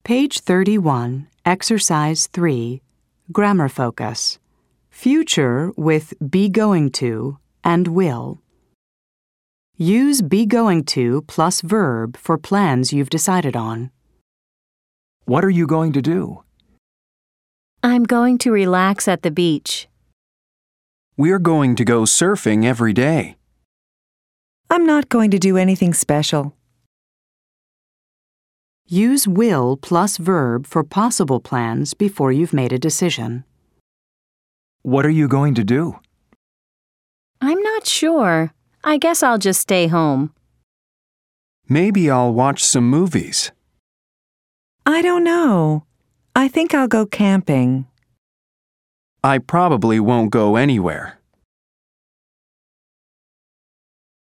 Page 31, Exercise 3, Grammar Focus. Future with be going to and will. Use be going to plus verb for plans you've decided on. What are you going to do? I'm going to relax at the beach. We're going to go surfing every day. I'm not going to do anything special. Use will plus verb for possible plans before you've made a decision. What are you going to do? I'm not sure. I guess I'll just stay home. Maybe I'll watch some movies. I don't know. I think I'll go camping. I probably won't go anywhere.